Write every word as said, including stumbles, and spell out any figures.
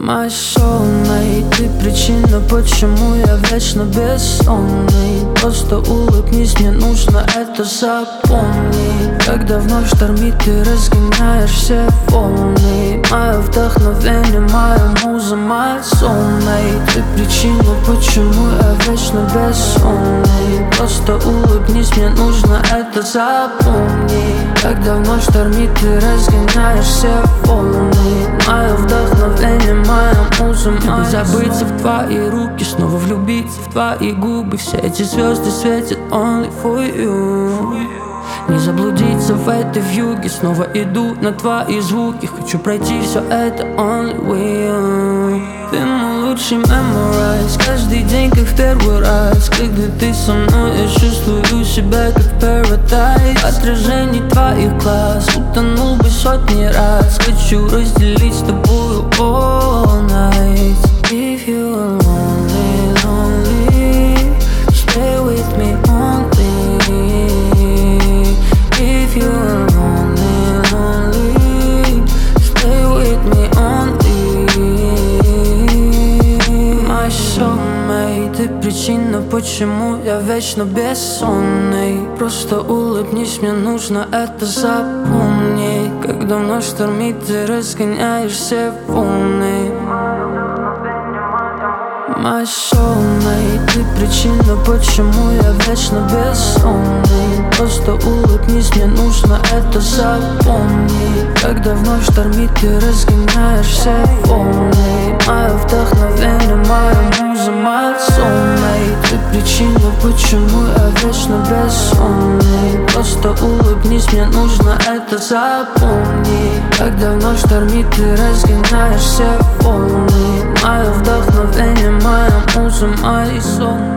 My soulmate, ты причина, почему я вечно бессонный. Просто улыбнись, мне нужно это запомнить. Когда вновь штормит, ты разгоняешь все волны. Мое вдохновение, моя муза, my soulmate. Ты причина, почему я вечно бессонный. Просто улыбнись, мне нужно это запомнить. Когда вновь штормит, ты разгоняешь все волны. Мое вдохновение, моя муза, моя soulmate. Забыться в твои руки, снова влюбиться в твои губы. Все эти звезды светят only for you. Не заблудиться в этой вьюге, снова иду на твои звуки. Хочу пройти все это only with you. Ты мой лучший memorize, каждый день как в первый раз. Когда ты со мной, я чувствую себя как в paradise. Отражение твоих глаз, утонул бы сотни раз. Хочу разделить с тобою all night. If you are lonely, lonely, stay with me only. If you are lonely, lonely, stay with me only. My soulmate, ты причина, почему я вечно бессонный. Просто улыбнись, мне нужно это запомнить. Когда вновь штормит, ты разгоняешь все волны. My soulmate, ты причина, почему я вечно бессонный. Просто улыбнись, мне нужно это запомнить. Когда вновь штормит, ты разгоняешь все волны. Мое вдохновение, моя муза, my soulmate. Ты причина, почему я вечно бессонный. Просто улыбнись, мне нужно это запомнить. Когда вновь штормит, ты разгоняешь все волны. Мое вдохновение, моя муза, my soulmate.